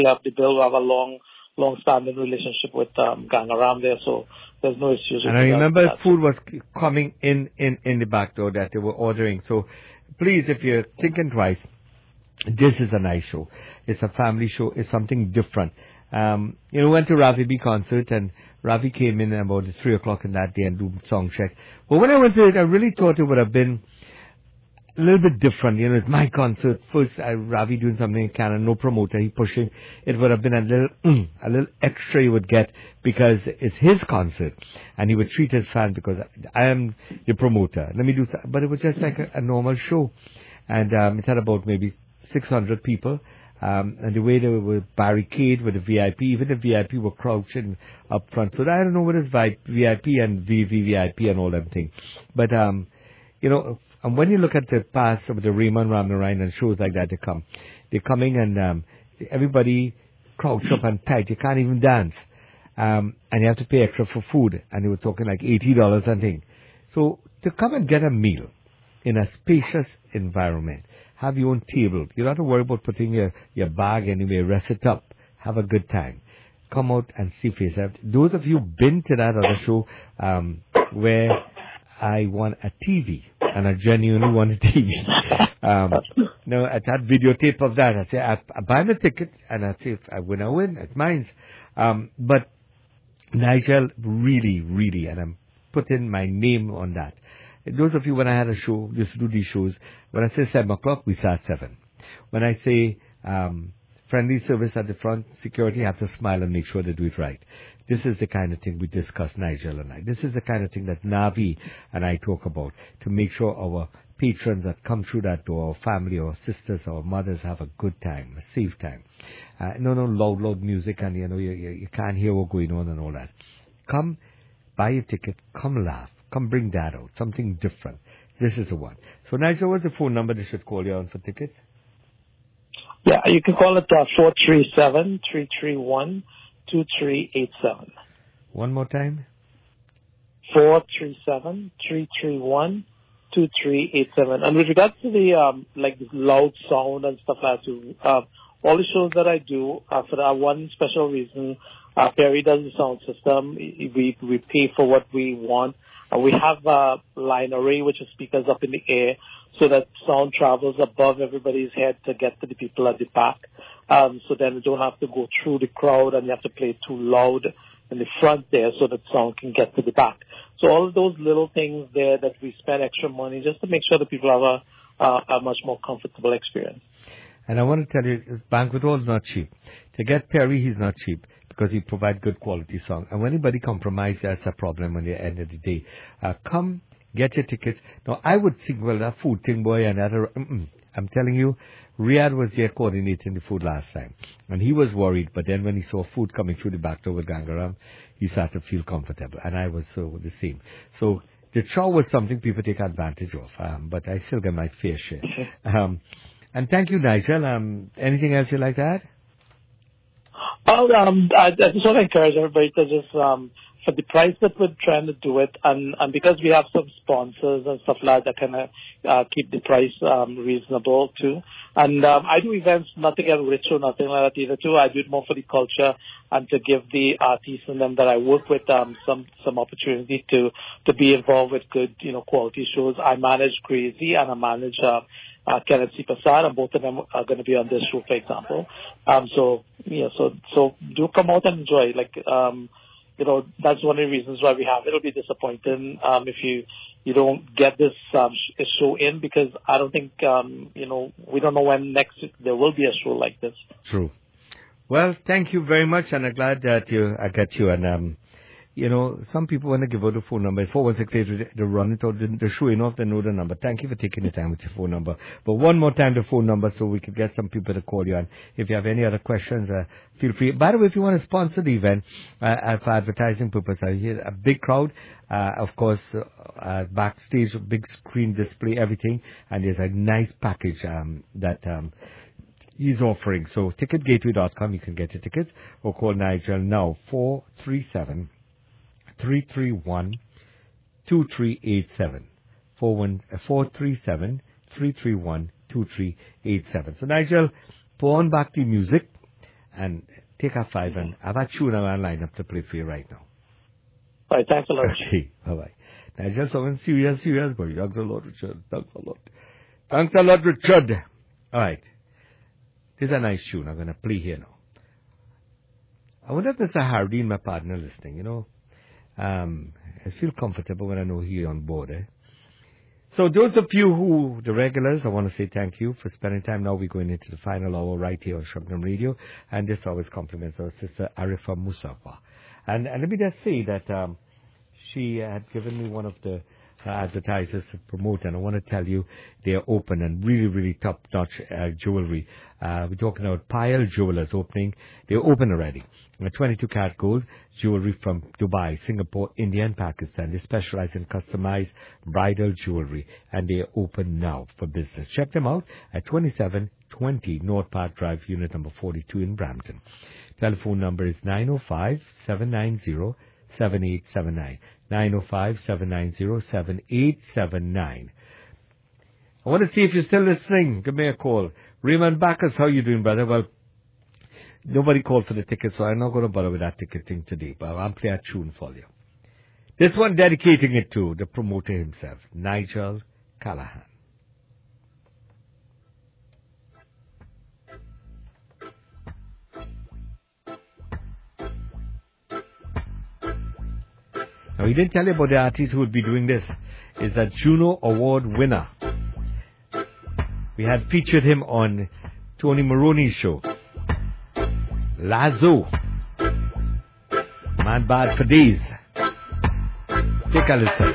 we have a long-standing relationship with Gangaram there, so there's no issues with And I remember that. food was coming in the back door that they were ordering. So please, if you're thinking twice, this is a nice show. It's a family show. It's something different. Went to Ravi B concert, and Ravi came in about 3 o'clock in that day and do song check. But when I went to it, I really thought it would have been a little bit different. It's my concert. First, Ravi doing something in Canada, no promoter, he pushing. It would have been a little extra you would get because it's his concert, and he would treat his fans because I am the promoter. Let me do something. But it was just like a normal show. And it had about maybe 600 people. And the way they were barricade with the VIP, even the VIP were crouching up front. So I don't know what is VIP and VVVIP and all them things. But, and when you look at the past of the Raymond Ramnarine and shows like that, they're coming and, everybody crouch up and tight. You can't even dance. And you have to pay extra for food. And they were talking like $80 and thing. So to come and get a meal in a spacious environment, have your own table. You don't have to worry about putting your bag anywhere. Rest it up. Have a good time. Come out and see face. Those of you been to that other show where I won a TV, and I genuinely won a TV. Now, at that videotape of that, I say, I buy the ticket, and I say, if I win, I win. It's mine. But Nigel really, really, and I'm putting my name on that. Those of you, when I had a show, used to do these shows, when I say 7 o'clock, we start 7. When I say friendly service at the front, security have to smile and make sure they do it right. This is the kind of thing we discuss, Nigel and I. This is the kind of thing that Navi and I talk about to make sure our patrons that come through that door, our family, our sisters, our mothers have a good time, a safe time. No loud music and, you can't hear what's going on and all that. Come, buy a ticket, come laugh. Come bring that out, something different. This is the one. So, Nigel, what's the phone number they should call you on for tickets? Yeah, you can call it 437-331-2387. One more time? 437-331-2387. And with regards to the, this loud sound and stuff like that, all the shows that I do, for that one special reason, Perry does the sound system. We pay for what we want. We have a line array, which is speakers up in the air, so that sound travels above everybody's head to get to the people at the back. So then you don't have to go through the crowd and you have to play too loud in the front there so that sound can get to the back. So all of those little things there that we spend extra money just to make sure that people have a much more comfortable experience. And I want to tell you, Banquet Hall is not cheap. To get Perry, he's not cheap because he provides good quality song. And when anybody compromises, that's a problem at the end of the day. Come, get your tickets. Now, I would think, well, that food thing, boy, and that, I'm telling you, Riyadh was there coordinating the food last time. And he was worried, but then when he saw food coming through the back door with Gangaram, he started to feel comfortable. And I was so the same. So the chow was something people take advantage of, but I still get my fair share. And thank you, Nigel. Anything else you'd like to add? I just want to encourage everybody to just, for the price that we're trying to do it, and because we have some sponsors and stuff like that kind of keep the price reasonable too. And I do events not to get rich or nothing like that either too. I do it more for the culture and to give the artists and them that I work with some opportunity to be involved with good, quality shows. I manage Crazy and I manage Kenneth C. Prasad, and both of them are going to be on this show, for example. So do come out and enjoy. That's one of the reasons why we have it. It'll be disappointing if you don't get this show in, because I don't think we don't know when next there will be a show like this. True. Well, thank you very much, and I'm glad that I got you. And some people want to give out the phone number. It's 4168. They run it out. They're showing off. They know the number. Thank you for taking the time with your phone number. But one more time, the phone number, so we could get some people to call you. And if you have any other questions, feel free. By the way, if you want to sponsor the event for advertising purposes, I hear a big crowd. Of course, backstage, big screen display, everything. And there's a nice package that he's offering. So ticketgateway.com, you can get your tickets, or call Nigel now, 437-331-2387. 437-331-2387. So Nigel, pour on back the music, and take our 5, and I've had tune on line up to play for you right now. All right, thanks a lot. Okay, bye-bye. Now, just something serious, but thanks a lot, Richard. Thanks a lot, Richard. All right. This is a nice tune I'm going to play here now. I wonder if Mr. Hardin, my partner, listening, you know. I feel comfortable when I know he's on board, eh? So those of you who, the regulars, I want to say thank you for spending time. Now we're going into the final hour right here on Shabnam Radio. And this always compliments our sister Arifa Musafa. And let me just say that she had given me one of the advertisers to promote, and I want to tell you they're open and really, really top-notch jewelry. We're talking about Payal Jewelers opening. They're open already. 22-karat gold jewelry from Dubai, Singapore, India, and Pakistan. They specialize in customized bridal jewelry, and they're open now for business. Check them out at 2720 North Park Drive, unit number 42 in Brampton. Telephone number is 905-790-7879. 905-790-7879. I want to see if you're still listening. Give me a call. Raymond Bacchus, how you doing, brother? Well, nobody called for the ticket, so I'm not going to bother with that ticket thing today, but I'll play a tune for you. This one dedicating it to the promoter himself, Nigel Callahan. Now, he didn't tell you about the artist who would be doing this. Is a Juno Award winner. We had featured him on Tony Maroney's show. Lazo. Man bad for days. Take a listen.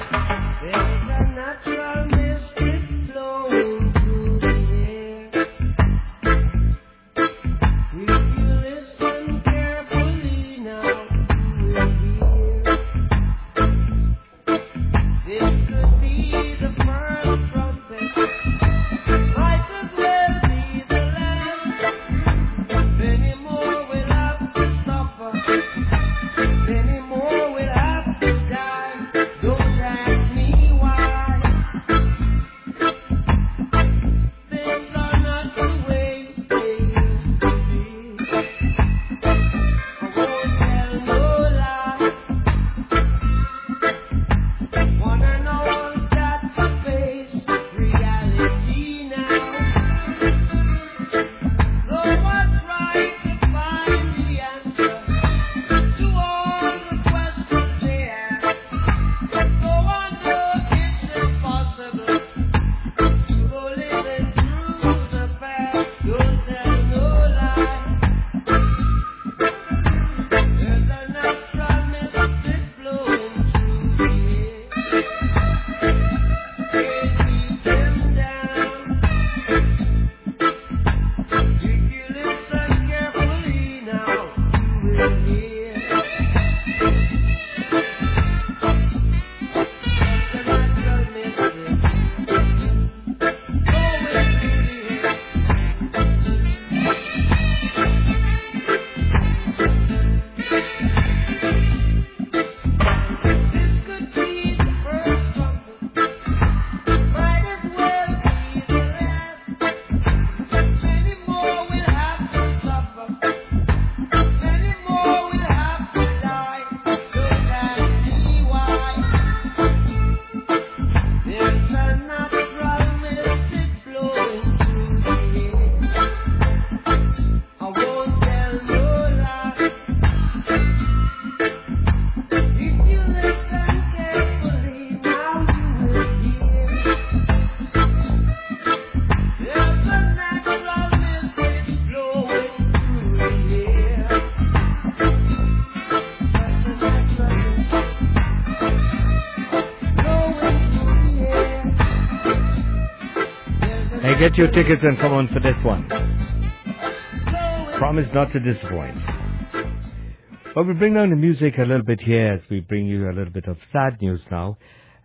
Get your tickets and come on for this one. Promise not to disappoint. But we bring down the music a little bit here as we bring you a little bit of sad news now.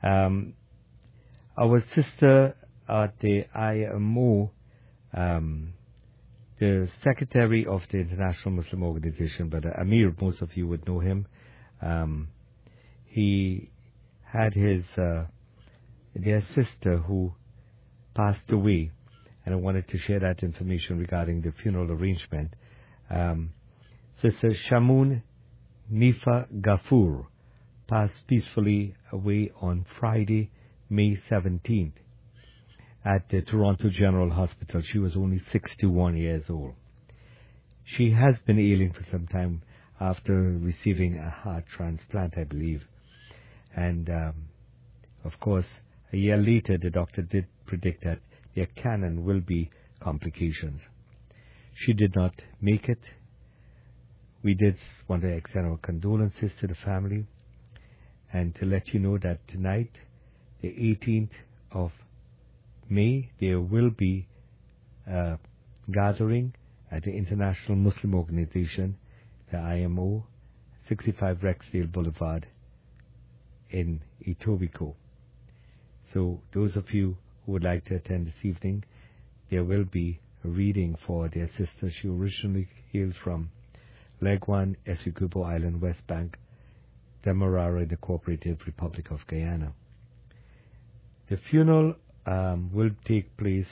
Our sister at the IMO, the secretary of the International Muslim Organization, Brother Amir, most of you would know him. He had his their sister who passed away. And I wanted to share that information regarding the funeral arrangement. Sister Shamoon Nifa Ghafoor passed peacefully away on Friday, May 17th at the Toronto General Hospital. She was only 61 years old. She has been ailing for some time after receiving a heart transplant, I believe. And, of course, a year later, the doctor did predict that there can and will be complications. She did not make it. We did want to extend our condolences to the family and to let you know that tonight, the 18th of May, there will be a gathering at the International Muslim Organization, the IMO, 65 Rexdale Boulevard in Etobicoke. So those of you who would like to attend this evening, there will be a reading for their sister. She originally hails from Legwan, Essequibo Island, West Bank, Demerara, the Cooperative Republic of Guyana. The funeral will take place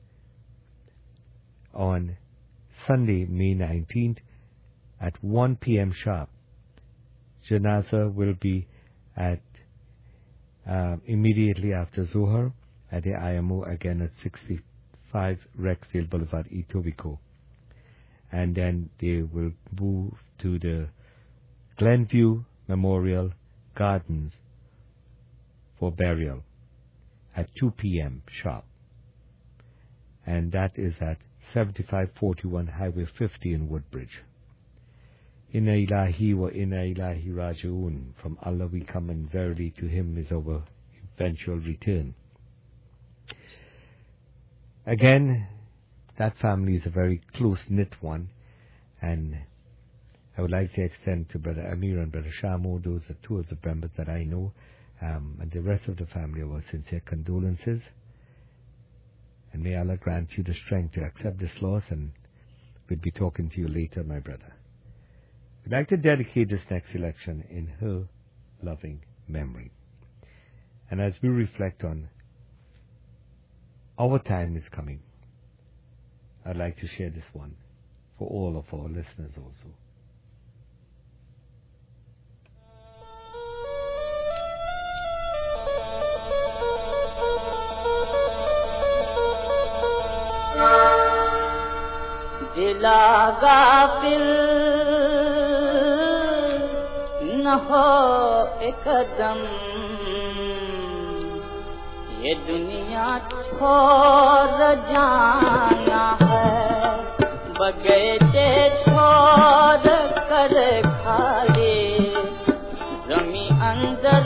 on Sunday, May 19th at 1 p.m. sharp. Janazah will be at immediately after Zohar at the IMO, again at 65 Rexdale Boulevard, Etobicoke. And then they will move to the Glenview Memorial Gardens for burial at 2 p.m. sharp. And that is at 7541 Highway 50 in Woodbridge. Inna ilahi wa inna ilahi raji'un. From Allah we come, and verily to Him is our eventual return. Again, that family is a very close-knit one, and I would like to extend to Brother Amir and Brother Shamo, those are two of the members that I know, and the rest of the family, our sincere condolences. And may Allah grant you the strength to accept this loss, and we'll be talking to you later, my brother. We'd like to dedicate this next election in her loving memory. And as we reflect on our time is coming, I'd like to share this one for all of our listeners also. दिला गाफिल न हो एकदम ये दुनिया छोड़ जाना है बगैचे छोड़ कर खाली जमी अंदर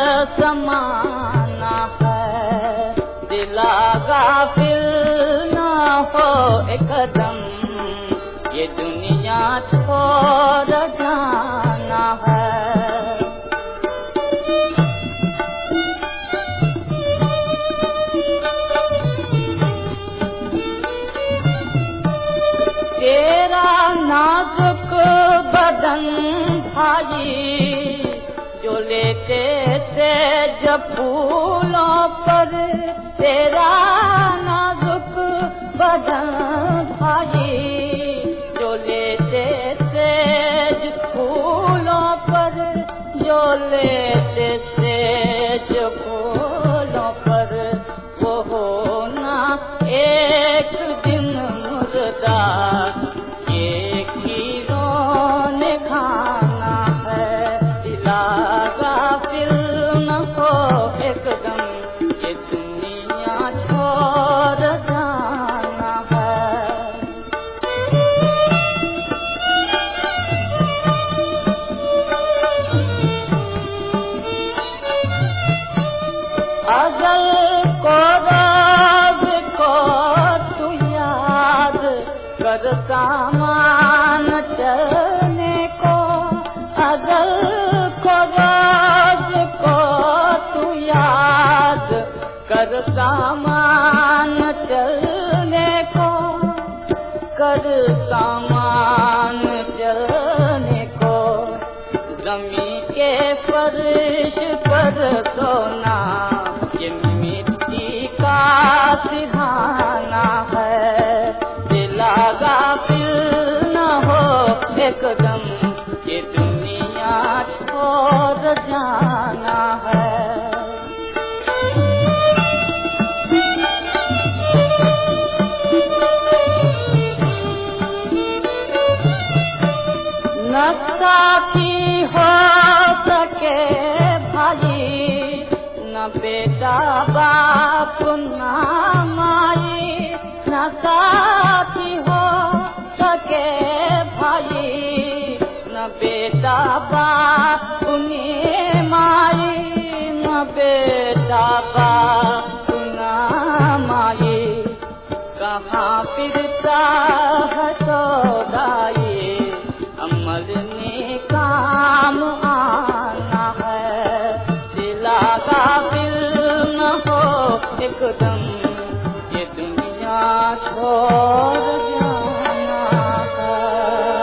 समाना है दिला गाफिल न हो एकदम ये दुनिया छोड़ जाना है तेरा नाजुक बदन भाई जो लेते से जब फूलों पर तेरा नाजुक बदन भाई जो लेते सेज फूलों पर जो लेते सेज फूलों पर वो होना एक दिन मुर्दा ये कीरों ने खाना है दिला गाफिल न हो एकदम ये दुनिया छोड़ जाना है अजल को राज को तू याद कर सामान चलने को अजल को राज को तू याद कर सामान चलने को कर सामान चलने को जमी के फर्श पर सोना ये मिट्टी का सिधाना है दिला गाफिल न हो एकदम साथी हो सके भाई, न बेटा बाप न माई, न साथी हो सके भाई, न बेटा बाप ने माई, न बेटा बाप न माई, कहाँ फिरता है सौदाई, अमल ने काम आना है, दिला गाफिल न हो एकदम, ये दुनिया छोड़ जाना है।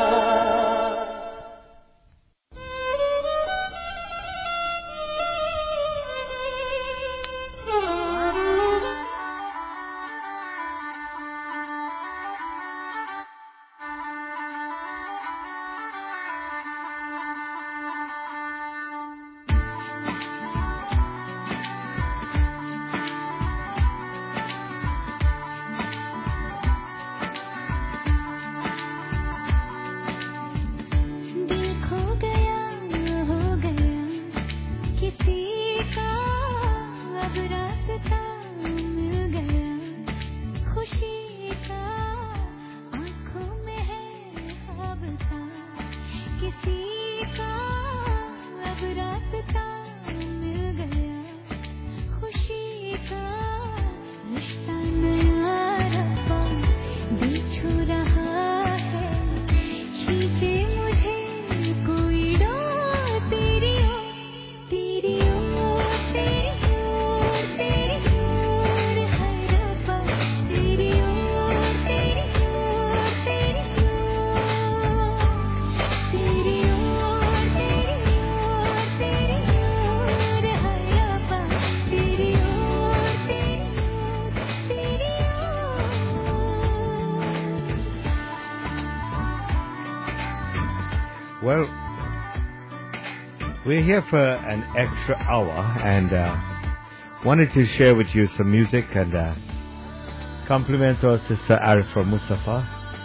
Well, we're here for an extra hour and wanted to share with you some music and compliment our sister Arifa Mustafa.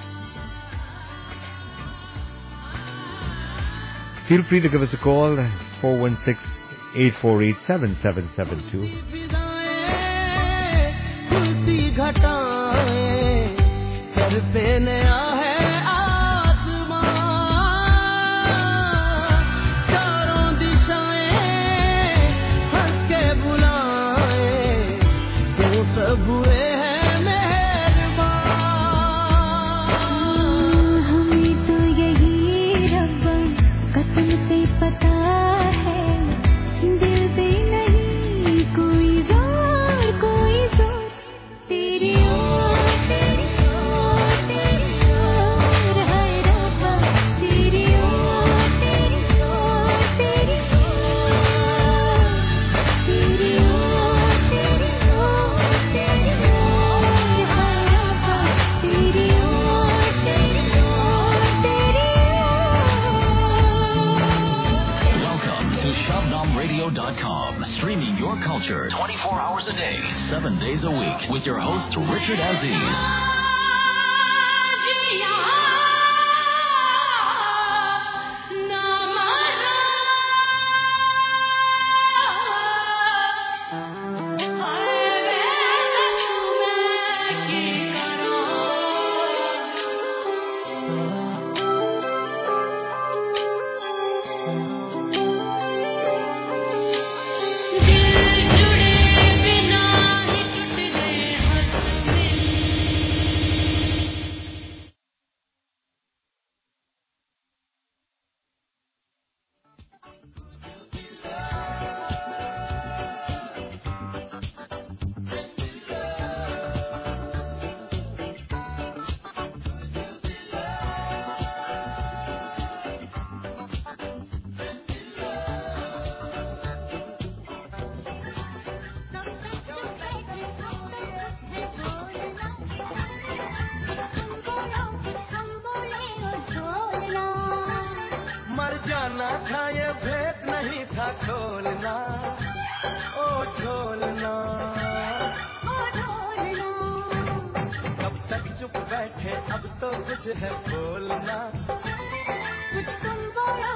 Feel free to give us a call, 416-848-7772. Streaming your culture 24 hours a day, 7 days a week, with your host, Richard Aziz. जाना था ये भेद नहीं था खोलना, ओ ढोलना, ओ ढोलना। कब तक चुप बैठे अब तो कुछ है बोलना, कुछ तुम बोलो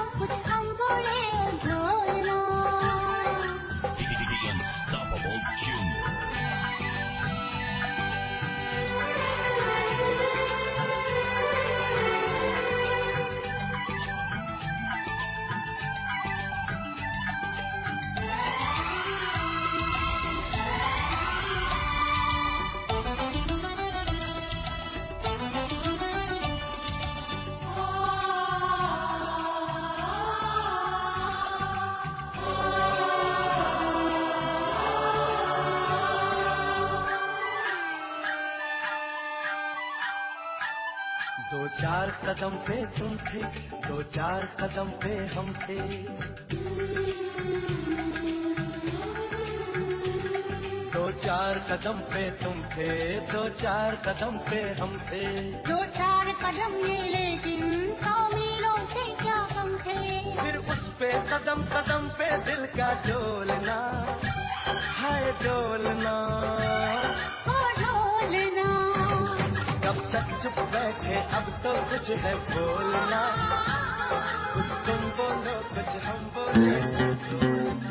चार कदम पे तुम थे, दो चार कदम पे हम थे। दो चार कदम पे तुम थे, दो चार कदम पे हम थे। दो चार कदम ये लेकिन 100 मीलों से क्या कम थे। फिर उस पे कदम कदम पे दिल का डोलना, हाय डोलना, ओ ढोलना। कब तक चुप बैठे, अब तो कुछ है बोलना। कुछ तुम बोलो, कुछ हम बोले।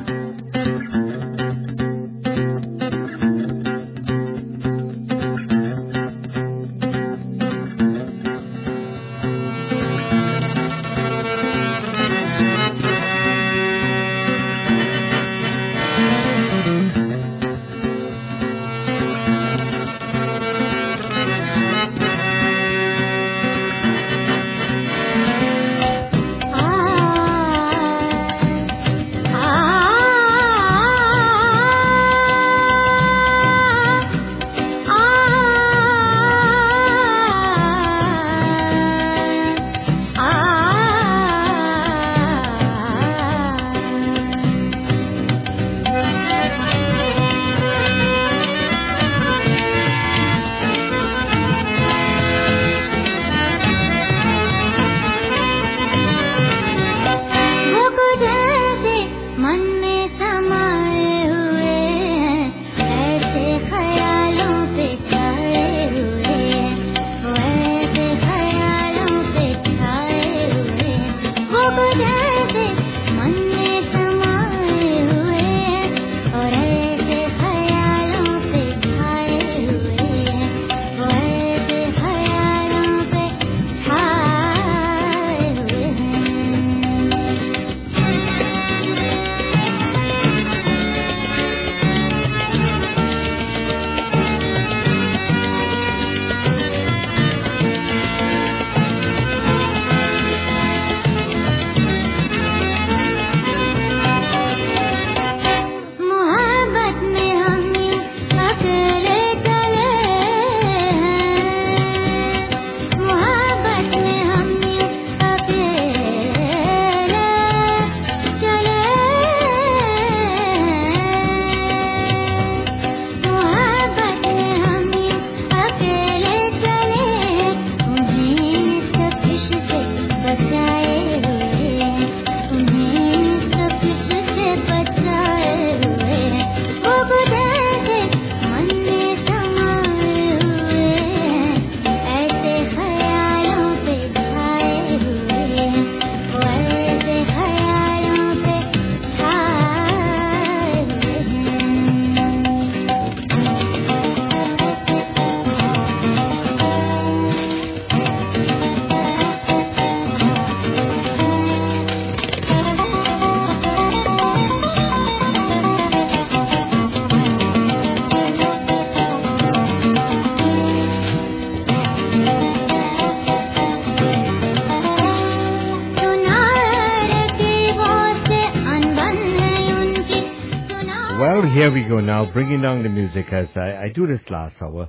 Here we go now, bringing down the music as I do this last hour.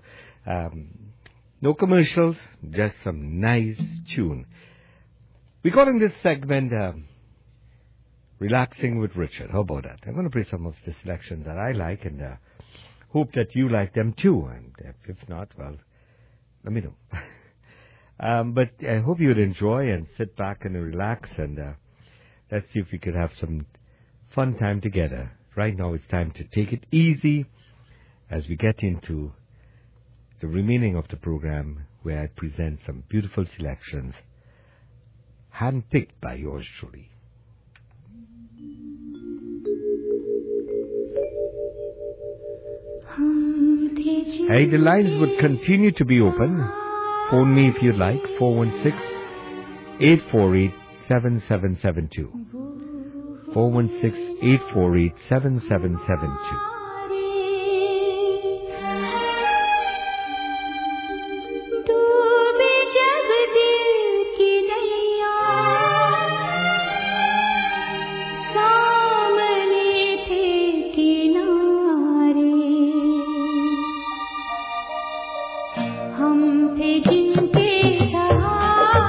No commercials, just some nice tune. We're calling this segment Relaxing with Richard. How about that? I'm going to play some of the selections that I like and hope that you like them too. And if not, well, let me know. But I hope you'd enjoy and sit back and relax and let's see if we could have some fun time together. Right now it's time to take it easy as we get into the remaining of the program where I present some beautiful selections handpicked by yours truly. Hey, the lines would continue to be open. Phone me if you'd like, 416-848-7772. 416-848-7772. हम थे जिनके सहारे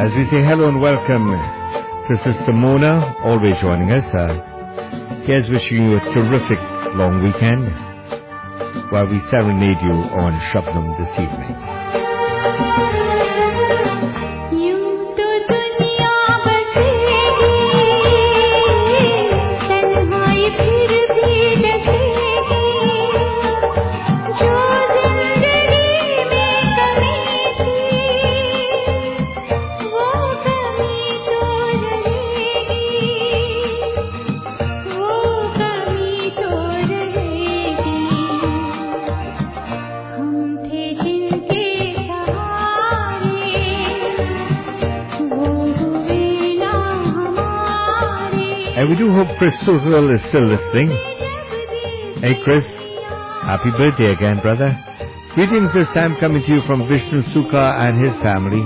As we say hello and welcome to Sister Mona, always joining us. Here's wishing you a terrific long weekend while we serenade you on Shabnam this evening. And we do hope Chris Suhil is still listening. Hey Chris, happy birthday again, brother. Greetings this time coming to you from Vishnu Sukha and his family.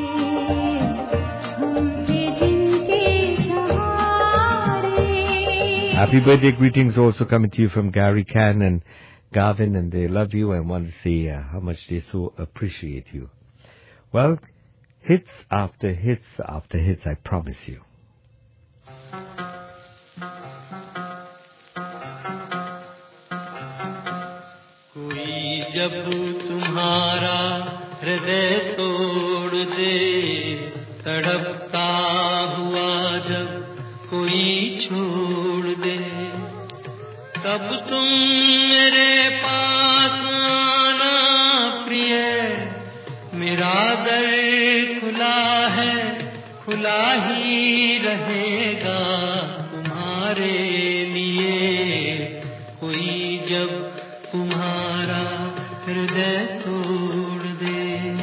Happy birthday greetings also coming to you from Gary Can and Gavin, and they love you and want to say how much they so appreciate you. Well, hits after hits after hits, I promise you. जब तुम्हारा हृदय तोड़ दे तड़पता हुआ जब कोई छोड़ दे तब तुम मेरे पास आना प्रिय मेरा दर खुला है खुला ही रहेगा तुम्हारे लिए कोई जब तुम्हारा हृदय तोड़ दे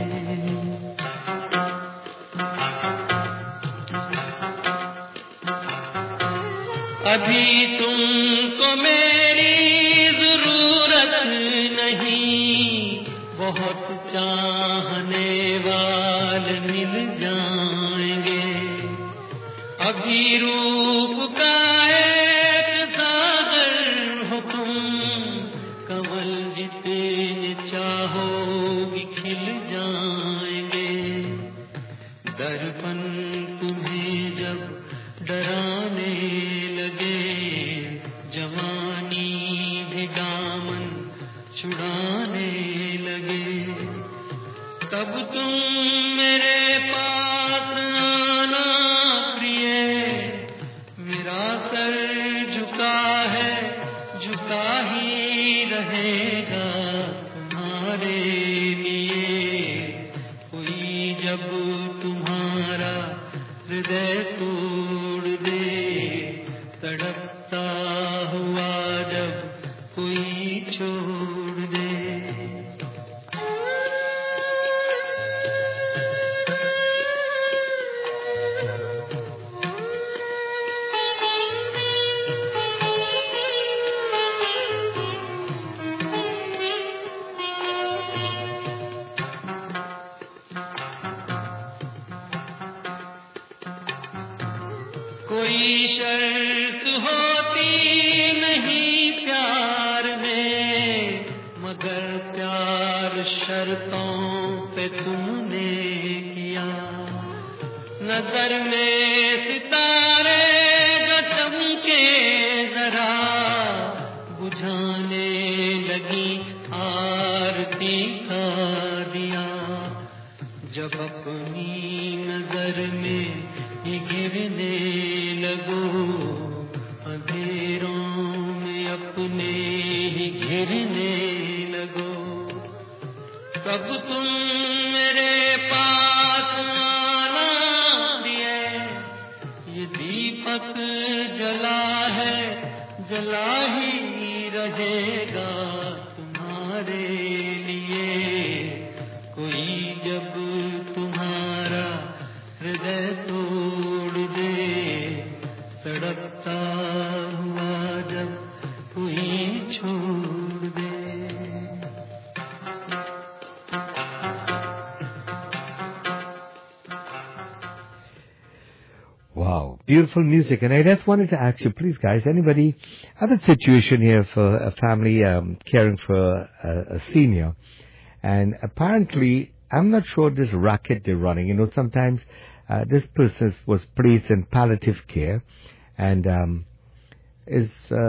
अभी तुमको मेरी जरूरत नहीं बहुत चाहने वाले मिल जाएंगे अभी रूप का एक सागर हो तुम कमल जितने चाहोगी खिल जाएंगे दर्पण तुम्हें जब डराने लगे जवानी भी दामन छुड़ाने लगे तब तुम मेरे पास आना प्रिय मेरा सर झुका है झुका ही रहेगा तुम्हारे लिए कोई जब तुम्हारा हृदय तोड़ दे तड़पता हुआ जब कोई छोड़ दे कोई शर्त होती नहीं प्यार में मगर प्यार शर्तों पे तुमने किया नजर में सितारे जो चमके जरा बुझाने लगी आरती का दिया जब अपनी नजर में ही गिरने लगो अंधेरों में अपने ही घिरने लगो तब तुम मेरे पास आना प्रिय ये दीपक जला है जला ही रहेगा तुम्हारे लिए कोई जब तुम्हारा हृदय तोड़ दे तड़पता हुआ जब कोई छोड़ दे Wow, beautiful music. And I just wanted to ask you, please guys, anybody have a situation here for a family caring for a senior, and apparently I'm not sure this racket they're running. You know, sometimes This person was placed in palliative care and is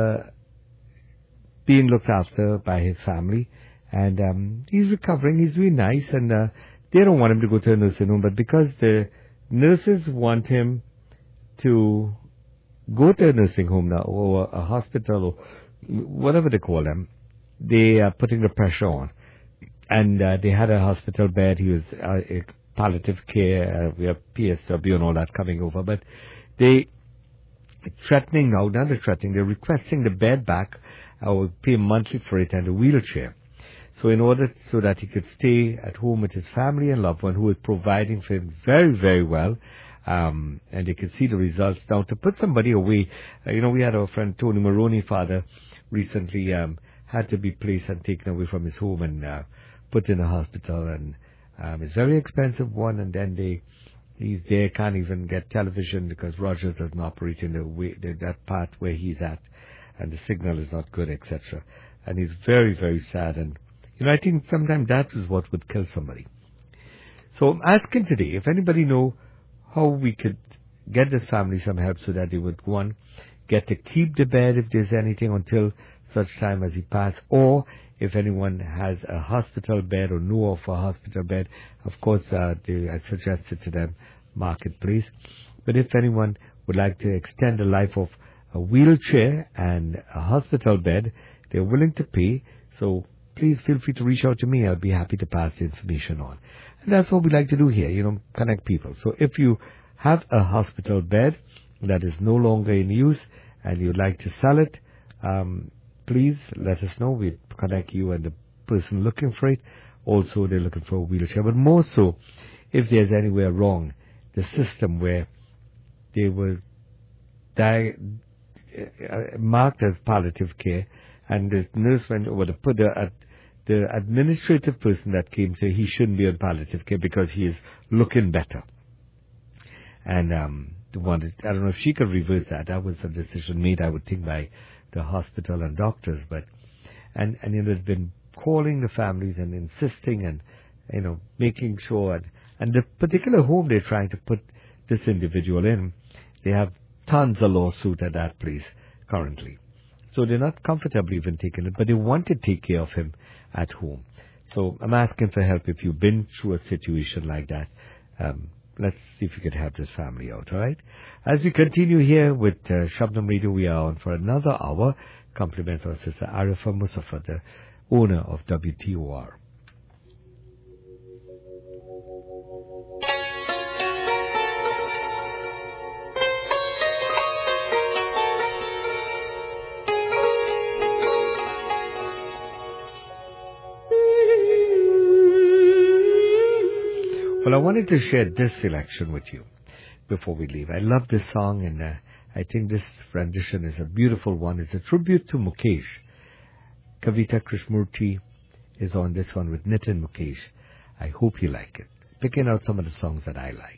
being looked after by his family. And he's recovering. He's really nice. And they don't want him to go to a nursing home. But because the nurses want him to go to a nursing home now or a hospital or whatever they call them, they are putting the pressure on. And they had a hospital bed. He was palliative care. We have PSW and all that coming over. But they threatening now, not threatening, they're requesting the bed back. I will pay monthly for it and a wheelchair. So in order so that he could stay at home with his family and loved one who is providing for him very, very well, and they could see the results. Now, to put somebody away, we had our friend Tony Maroney, father, recently had to be placed and taken away from his home and put in a hospital. And it's a very expensive one, and then he's there, can't even get television because Rogers doesn't operate in that part where he's at, and the signal is not good, etc. And he's very, very sad. And I think sometimes that is what would kill somebody. So I'm asking today if anybody know how we could get this family some help so that they would, one, get to keep the bed if there's anything until such time as he passed, or if anyone has a hospital bed or know of a hospital bed, of course, I suggested to them Marketplace. But if anyone would like to extend the life of a wheelchair and a hospital bed, they're willing to pay. So please feel free to reach out to me. I'll be happy to pass the information on. And that's what we like to do here, connect people. So if you have a hospital bed that is no longer in use and you'd like to sell it, please let us know. We'll connect you and the person looking for it. Also, they're looking for a wheelchair. But more so, if there's anywhere wrong, the system where they were marked as palliative care, and the nurse went over to put the administrative person that came say he shouldn't be on palliative care because he is looking better. And I don't know if she could reverse that. That was a decision made, I would think, by the hospital and doctors. But and they've been calling the families and insisting and making sure. And the particular home they're trying to put this individual in, they have tons of lawsuits at that place currently. So they're not comfortable even taking it, but they want to take care of him at home. So I'm asking for help if you've been through a situation like that. Let's see if you could help this family out, all right? As we continue here with Shabnam Radio, we are on for another hour. Compliment our sister Arifa Musafa, the owner of WTOR. Well, I wanted to share this selection with you before we leave. I love this song, and I think this rendition is a beautiful one. It's a tribute to Mukesh. Kavita Krishnamurti is on this one with Nitin Mukesh. I hope you like it. Picking out some of the songs that I like.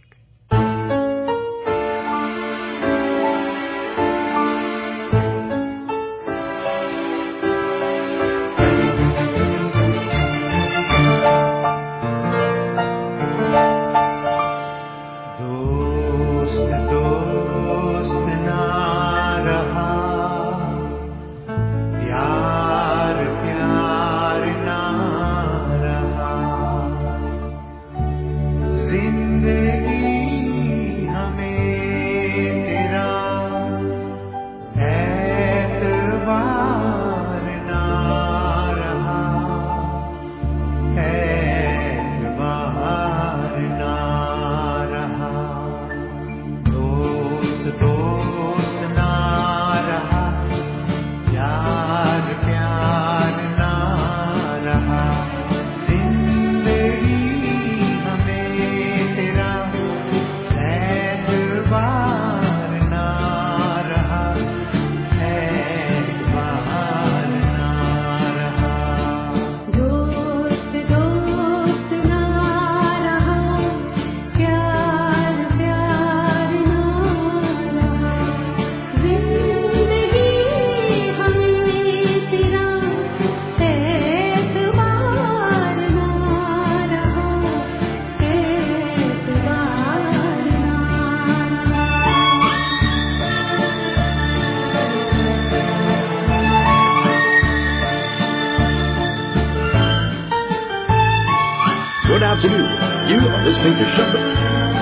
जिंदगी afternoon. You are listening to Shabbat.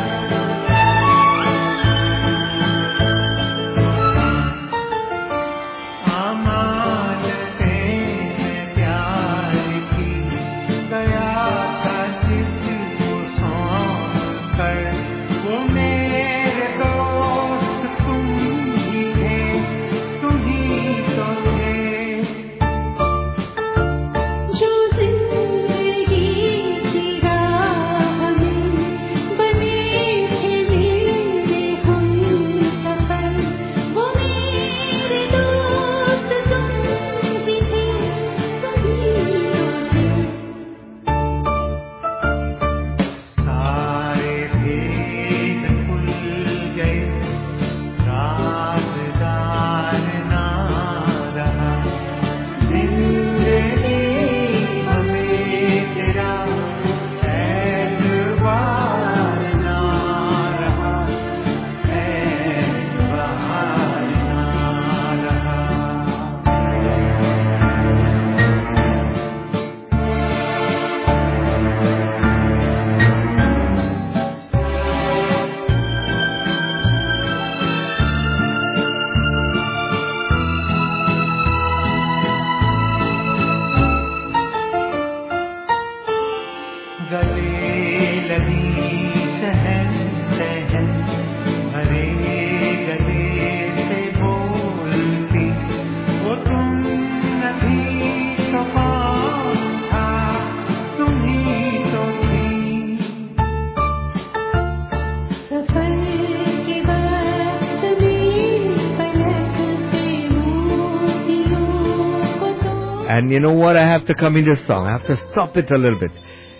And you know what? I have to come in this song. I have to stop it a little bit.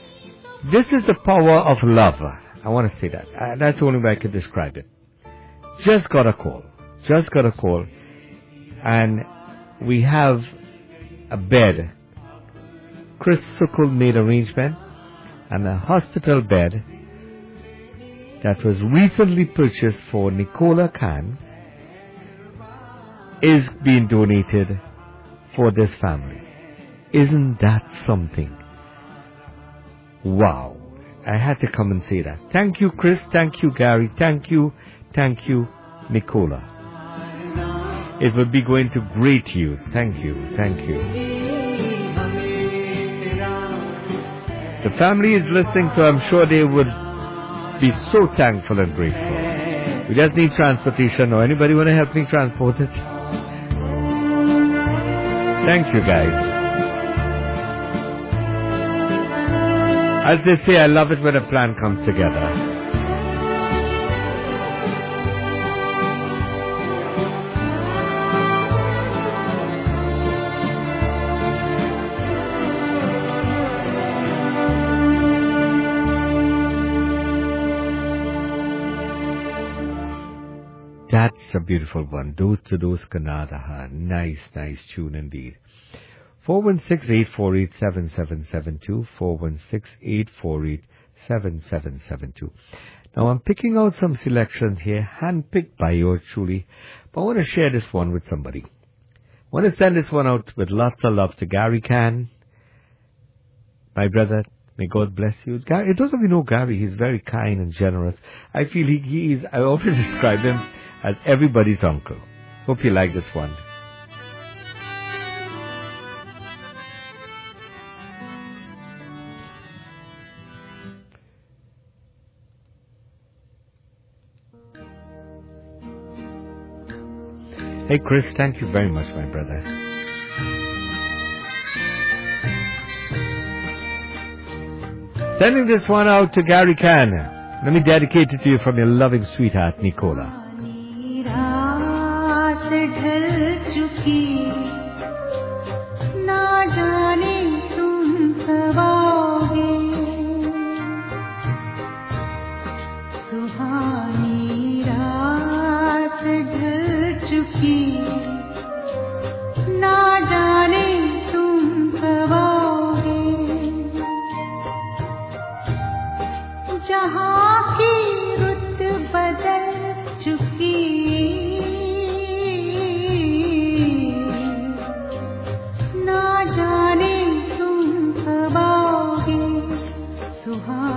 This is the power of love. I want to say that. That's the only way I can describe it. Just got a call. Just got a call. And we have a bed. Chris Sukul made arrangement. And a hospital bed that was recently purchased for Nicola Khan is being donated for this family. Isn't that something? Wow. I had to come and say that. Thank you, Chris. Thank you, Gary. Thank you, Nicola. It will be going to great use. Thank you. The family is listening, so I'm sure they would be so thankful and grateful. We just need transportation, or anybody want to help me transport it? Thank you, guys. As they say, I love it when a plan comes together. That's a beautiful one. Those to those Kannada. Nice tune indeed. 416-848-7772. 416-848-7772. Now I'm picking out some selections here, handpicked by yours truly, but I want to share this one with somebody. I want to send this one out with lots of love to Gary Khan, my brother. May God bless you. Gary, those of you know Gary, he's very kind and generous. I feel he is, I always describe him as everybody's uncle. Hope you like this one. Hey Chris, thank you very much, my brother. Sending this one out to Gary Khan. Let me dedicate it to you from your loving sweetheart, Nicola. सुहा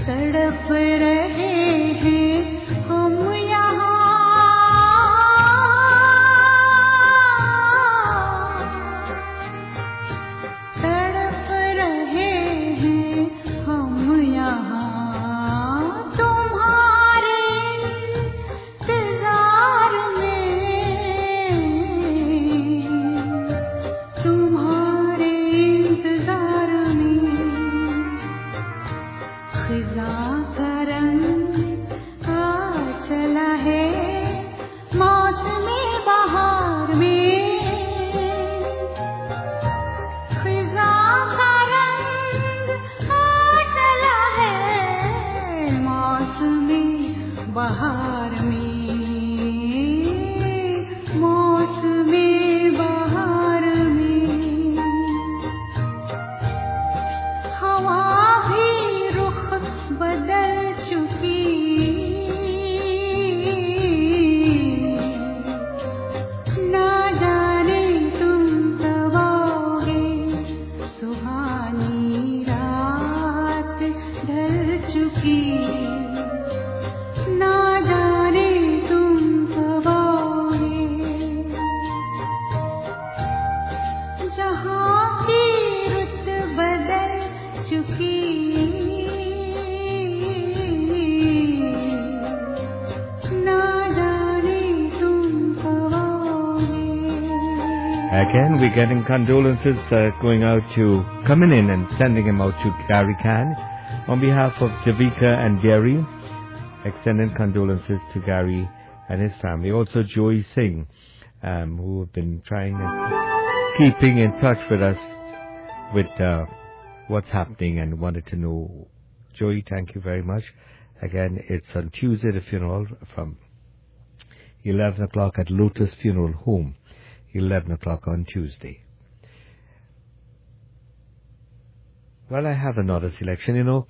तड़प रहे हैं हम यहाँ तड़प रहे हैं हम यहाँ तुम्हारे इंतजार में तुम्हारे इंतजार में खिज़ां का रंग आ चला है मौसमी बहार में खिज़ां का रंग आ चला है मौसमी बहार में मौसमी बहार में हवा भी रुख बदल चुकी ना जाने तुम कब आओगे सुहानी रात ढल चुकी ना जाने तुम कब आओगे जहाँ की रुत बदल चुकी ना जाने तुम कब आओगे Again, we're getting condolences going out to, coming in and sending him out to Gary Khan. On behalf of Davika and Gary, extending condolences to Gary and his family. Also Joy Singh, who have been trying and keeping in touch with us with what's happening and wanted to know. Joy, thank you very much. Again, it's on Tuesday, the funeral from 11 o'clock at Lotus Funeral Home. 11 o'clock on Tuesday. Well, I have another selection. You know,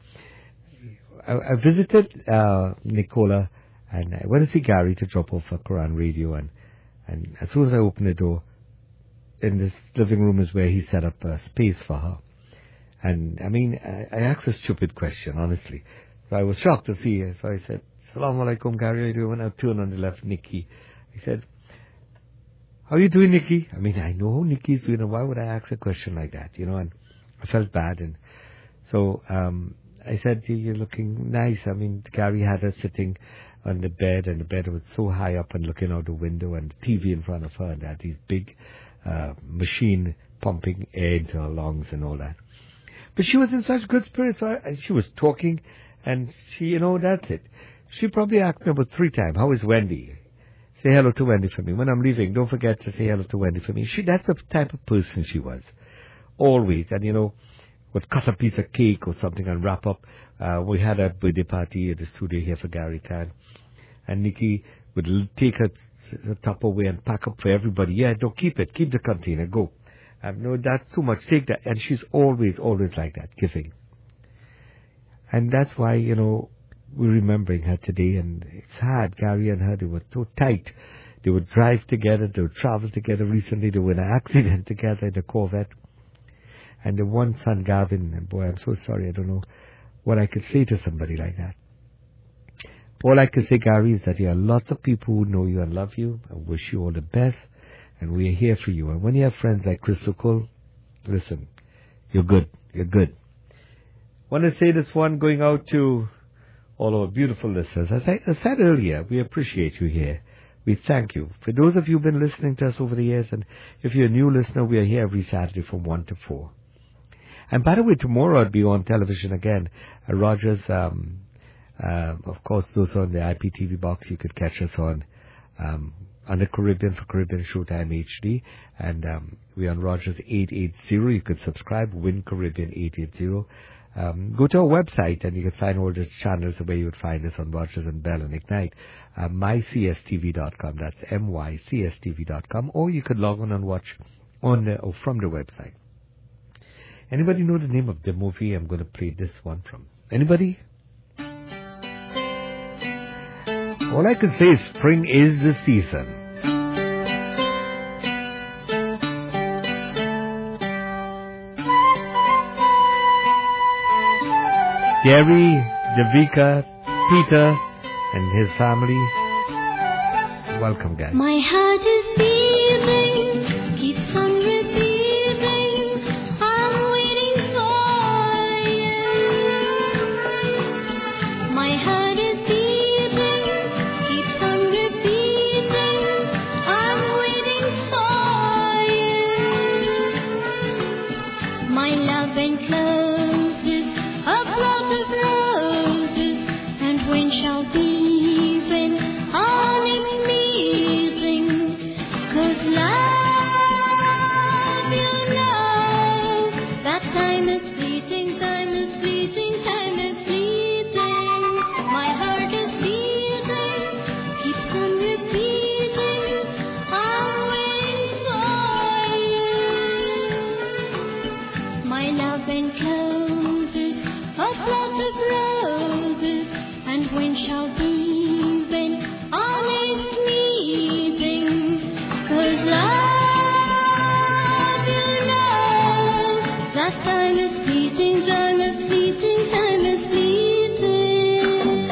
I visited Nicola and I went to see Gary to drop off a Quran radio, and as soon as I opened the door, in this living room is where he set up a space for her. And I mean, I asked a stupid question, honestly. So I was shocked to see her. So I said, Assalamu alaikum, Gary, how you doing? I turned on the left, Nikki. I said, how are you doing, Nikki? I mean, I know how Nikki's doing, and why would I ask a question like that, you know? And I felt bad, and so I said, you're looking nice. I mean, Gary had her sitting on the bed, and the bed was so high up and looking out the window, and the TV in front of her, and had these big machine pumping air into her lungs and all that. But she was in such good spirits. She was talking, and she, you know, that's it. She probably asked me about 3 times, how is Wendy? Say hello to Wendy for me. When I'm leaving, don't forget to say hello to Wendy for me. That's the type of person she was. Always. And, you know, would cut a piece of cake or something and wrap up. We had a birthday party at the studio here for Gary Khan. And Nikki would take her Tupperware and pack up for everybody. Yeah, don't keep it. Keep the container. Go. No, that's too much. Take that. And she's always like that, giving. And that's why, you know, we're remembering her today, and it's hard. Gary and her, they were so tight. They would drive together, they would travel together. Recently, they were in an accident together in a Corvette. And the one son, Gavin, and boy, I'm so sorry, I don't know what I could say to somebody like that. All I can say, Gary, is that there are lots of people who know you and love you and wish you all the best, and we are here for you. And when you have friends like Crystal Cole, listen, you're good. You're good. I want to say this one going out to all our beautiful listeners. As I said earlier, we appreciate you here. We thank you. For those of you who've been listening to us over the years, and if you're a new listener, we are here every Saturday from 1 to 4. And by the way, tomorrow I'll be on television again. Rogers, of course, those on the IPTV box, you could catch us on the Caribbean for Caribbean Showtime HD. And we're on Rogers 880. You could subscribe, Win Caribbean 880. Go to our website and you can find all the channels where you would find us on Rogers and Bell and Ignite. mycstv.com. That's mycstv.com. Or you could log on and watch from the website. Anybody know the name of the movie I'm going to play this one from? Anybody? All I can say is spring is the season. Gary Devika, Peter, and his family. Welcome, guys. My heart is beating, keeps on repeating, I'm waiting for you. My heart is beating, keeps on repeating, I'm waiting for you. My love encloses a plot of roses, and when shall be when our next meeting? 'Cause love, you know, that time is fleeting, time is fleeting, time is fleeting. My heart is beating, keeps on repeating, I'm waiting for you. My love encloses a plot of roses, and when shall be when our next meeting? 'Cause love, you know, that time is fleeting, time is fleeting, time is fleeting.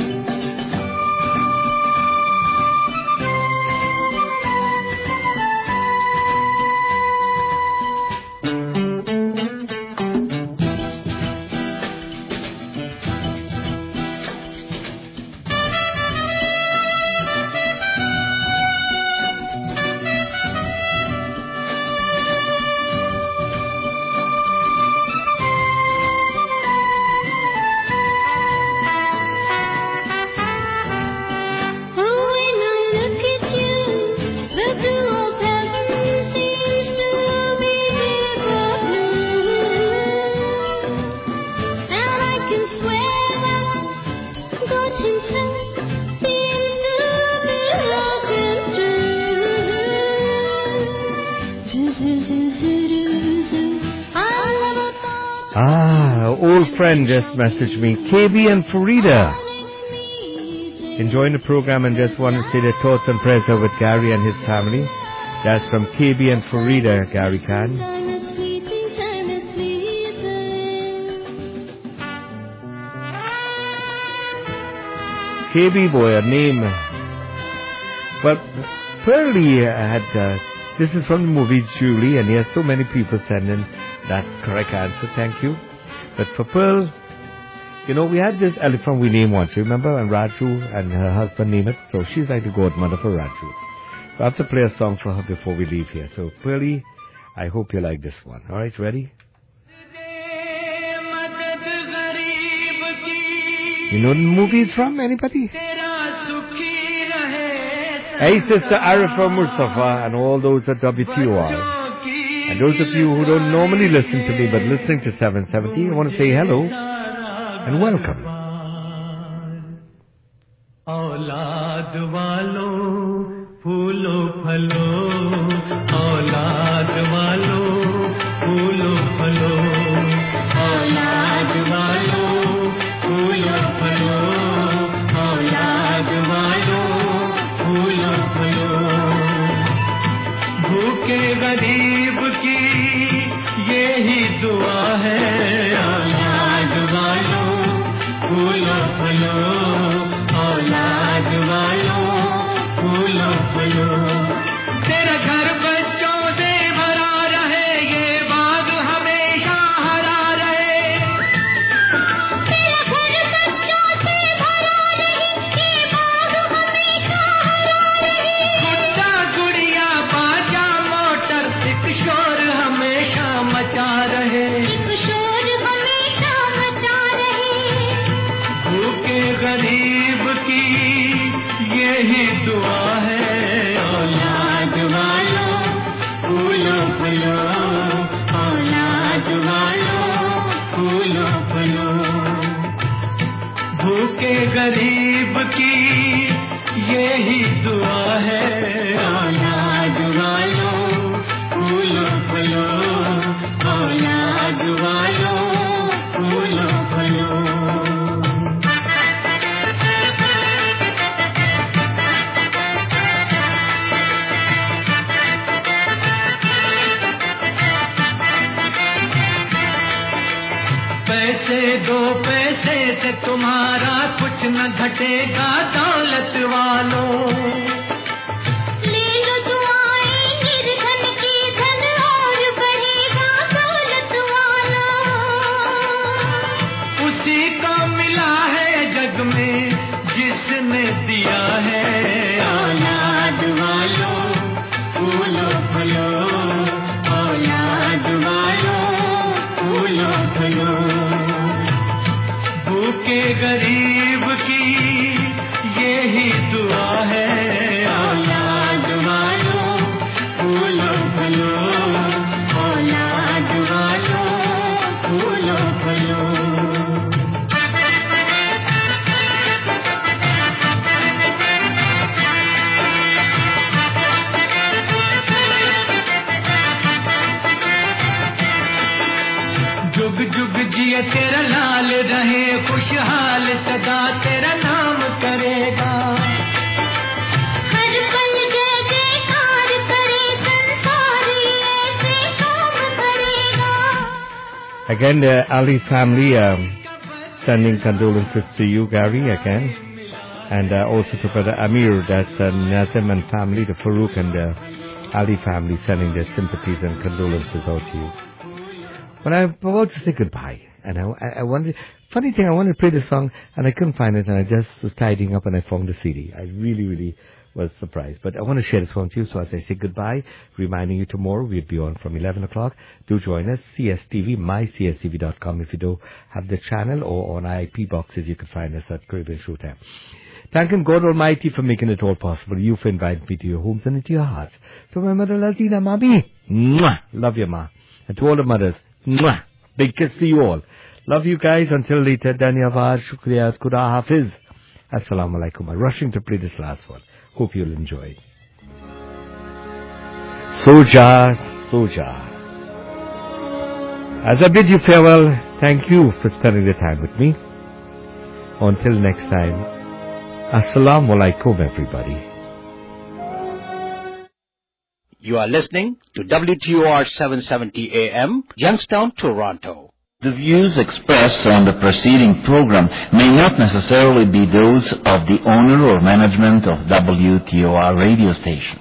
When I look at you, the blue of heaven seems to be deeper blue. And I can swear that God himself seems to be looking through. I never thought Old friend just messaged me. KB and Farida. Enjoying the program and just want to say their thoughts and prayers are with Gary and his family. That's from KB and Farida, Gary Khan. time is fleeting, time is fleeting. KB boy, a name. Well, Pearlie had, this is from the movie Julie, and he has so many people sending that correct answer. Thank you. But for Pearl, you know, we had this elephant we named once, remember? And Raju and her husband named it. So she's like the godmother for Raju. So I have to play a song for her before we leave here. So Pearlie, I hope you like this one. All right, ready? You know the movie it's from? Anybody? Hey, Sister Arifa Mustafa and all those at WTOR. And those of you who don't normally listen to me but listening to 770, I want to say hello and welcome. औलाद वालों फूलो फलो औलाद वालों फूलो फलो औलाद वालों फूलो फलो औलाद वालों फूलो फलो भूखे गरीब की यही दुआ है औलाद वालों फूलो फलो औलाद वालों फूलो फलो तेरा घर बच्चों से भरा रहे ये बाग हमेशा हरा रहे तेरा घर बच्चों से भरा रहे ये बाग हमेशा हरा रहे गुड्डा गुड़िया बाजा मोटर एक शोर हमेशा मचा रहे एक शोर हमेशा मचा रहे भूखे गरीब की यही दुआ है औलाद वालों फूलो फलो औलाद वालों फूलो फलो भूखे गरीब की यही दुआ है औलाद वालों फूलो फलो औलाद वालों फूलो फलो पैसे 2 पैसे से तुम्हारा कुछ न घटेगा दौलत वालों। ले लो दुआएं निर्धन की, धन और बढ़ेगा दौलत वालों। उसी को मिला है जग में जिसने दिया है औलाद वालों। फूलो फलो औलाद वालों, फूलो फलो। भूखे गरीब की यही दुआ है औलाद वालों। फूलो फलो औलाद वालों, फूलो फलो। जुग जुग जिए तेरा लाल रहे, खुशहाल सदा तेरा नाम करेगा। हर पल जय जयकार करे, संसारी ऐसे काम करेगा। Again, the Ali family sending condolences to you, Gary, again. And also to Brother Amir, that's Nazim and family, the Farouk and the Ali family sending their sympathies and condolences out to you. When I'm about to say goodbye, and I wanted, funny thing, I wanted to play the song, and I couldn't find it, and I just was tidying up and I found the CD. I really was surprised. But I want to share this one with you, so as I say goodbye, reminding you tomorrow we'll be on from 11 o'clock. Do join us, CSTV, mycsTV.com if you don't have the channel, or on IP boxes you can find us at Caribbean Showtime. Thanking God Almighty for making it all possible. You for inviting me to your homes and into your hearts. So my mother Latina, Mami, mwah, love you, Ma. And to all the mothers, mwah, big kiss to you all. Love you guys. Until later, Dhanyavad, Shukriyat, Khuda Hafiz. Assalamu alaikum. I'm rushing to play this last one. Hope you'll enjoy it. Soja, Soja. As I bid you farewell, thank you for spending the time with me. Until next time, Assalamu alaikum, everybody. You are listening to WTOR 770 AM, Youngstown, Toronto. The views expressed on the preceding program may not necessarily be those of the owner or management of WTOR radio station.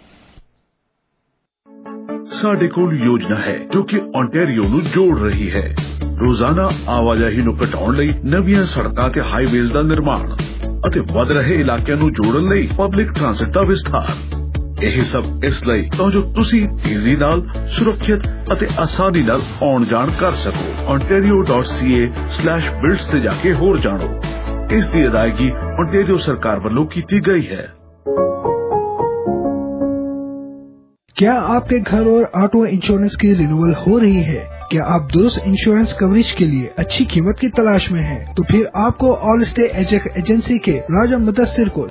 ਸਾਡੇ ਕੋਲ ਯੋਜਨਾ ਹੈ ਜੋ ਕਿ ontario ਨੂੰ ਜੋੜ ਰਹੀ ਹੈ। ਰੋਜ਼ਾਨਾ ਆਵਾਜਾਈ ਨੂੰ ਘਟਾਉਣ ਲਈ ਨਵੀਆਂ ਸੜਕਾਂ ਤੇ ਹਾਈਵੇਜ਼ ਦਾ ਨਿਰਮਾਣ ਅਤੇ ਵੱਧ ਰਹੇ ਇਲਾਕਿਆਂ ਨੂੰ ਜੋੜਨ ਲਈ ਪਬਲਿਕ ਟ੍ਰਾਂਸਪੋਰਟ ਦਾ ਵਿਸਥਾਰ। ਇਹ ਸਭ ਇਸ ਲਈ ਤਾਂ ਜੋ ਤੁਸੀਂ ਤੇਜ਼ੀ ਨਾਲ, ਸੁਰੱਖਿਅਤ ਅਤੇ ਆਸਾਨੀ ਨਾਲ ਆਉਣ ਜਾਣ ਕਰ ਸਕੋ। ontario.ca/builds ਤੇ ਜਾ ਕੇ ਹੋਰ ਜਾਣੋ। ਇਸ ਦੀ ਅਦਾਇਗੀ ontario ਸਰਕਾਰ ਵੱਲੋਂ ਕੀਤੀ ਗਈ ਹੈ। क्या आपके घर और ऑटो इंश्योरेंस की रिन्यूअल हो रही है? क्या आप दुरुस्त इंश्योरेंस कवरेज के लिए अच्छी कीमत की तलाश में हैं? तो फिर आपको ऑल स्टे एजेंसी के राजा मुदस्सिर को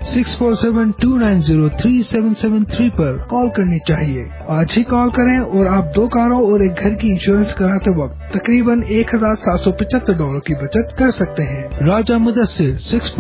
6472903773 पर कॉल करनी चाहिए। आज ही कॉल करें और आप 2 कारों और एक घर की इंश्योरेंस कराते वक्त तकरीबन $1,775 की बचत कर सकते हैं। राजा मुदस्सिर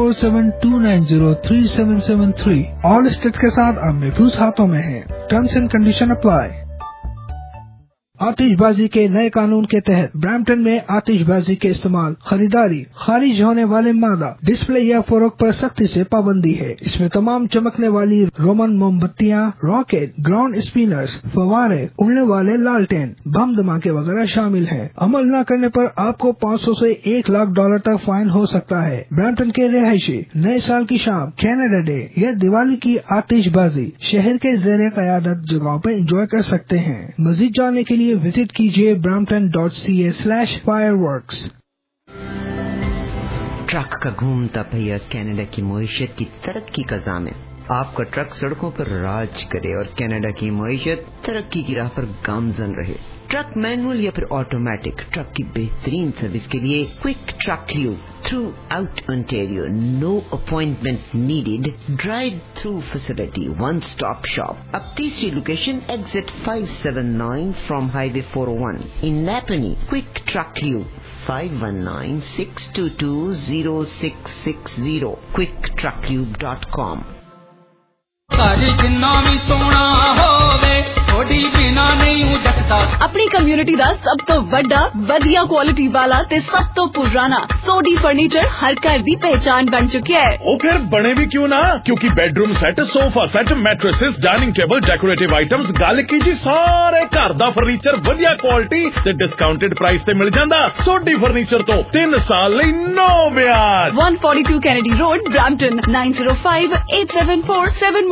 6472903773 ऑल स्टेट के साथ आप महफूज हाथों में हैं। Terms and condition apply. आतिशबाजी के नए कानून के तहत ब्रैम्पटन में आतिशबाजी के इस्तेमाल, खरीदारी, खारिज होने वाले मादा, डिस्प्ले या फरोख्त पर सख्ती से पाबंदी है। इसमें तमाम चमकने वाली रोमन मोमबत्तियां, रॉकेट, ग्राउंड स्पिनर्स, फवारे, उड़ने वाले लालटेन, बम धमाके वगैरह शामिल हैं। अमल न करने पर आपको $500 से $1,00,000 तक फाइन हो सकता है। ब्रैम्पटन के रहायशी नए साल की शाम, कैनेडा डे या दिवाली की आतिशबाजी शहर के ज़ेरे क़यादत जगहों पर एंजॉय कर सकते हैं। मजीद जानने के लिए विजिट कीजिए brampton.ca/fireworks। ट्रक का घूमता पहिया कनाडा की मईशत की तरक्की का ज़ामिन। आपका ट्रक सड़कों पर राज करे और कनाडा की मईशत तरक्की की राह पर गामजन रहे। ट्रक मैनुअल या फिर ऑटोमेटिक, ट्रक की बेहतरीन सर्विस के लिए quick truck lube throughout Ontario. No appointment needed. Drive-through facility. One-stop shop. अब तीसरी location exit 579 from Highway 401 in Napanee. Quick Truck Lube 519-622-0660. QuickTruckLube.com. सारी जिन्ना भी सोना होवे सोडी बिना नहीं हूँ जगता। अपनी कम्युनिटी ਦਾ ਸਭ ਤੋਂ ਵੱਡਾ ਵਧੀਆ ਕੁਆਲਿਟੀ ਵਾਲਾ ਤੇ ਸਭ ਤੋਂ ਪੁਰਾਣਾ ਸੋਡੀ ਫਰਨੀਚਰ ਹਰ ਘਰ ਦੀ ਪਹਿਚਾਨ ਬਣ ਚੁੱਕਿਆ ਹੈ। ਉਹ ਫਿਰ ਬਣੇ ਵੀ ਕਿਉਂ ਨਾ, ਕਿਉਂਕਿ bedroom set, sofa set, mattresses, dining table, decorative items, ਗੱਲ ਕੀ ਜੀ ਸਾਰੇ ਘਰ ਦਾ ਫਰਨੀਚਰ ਵਧੀਆ ਕੁਆਲਿਟੀ ਤੇ ਡਿਸਕਾਊਂਟਡ ਪ੍ਰਾਈਸ ਤੇ ਮਿਲ ਜਾਂਦਾ। ਸੋਡੀ ਫਰਨੀਚਰ ਤੋਂ 3 ਸਾਲ ਲਈ ਨੋ ਵਿਆਜ। 142 Kennedy Road, Brampton, 905874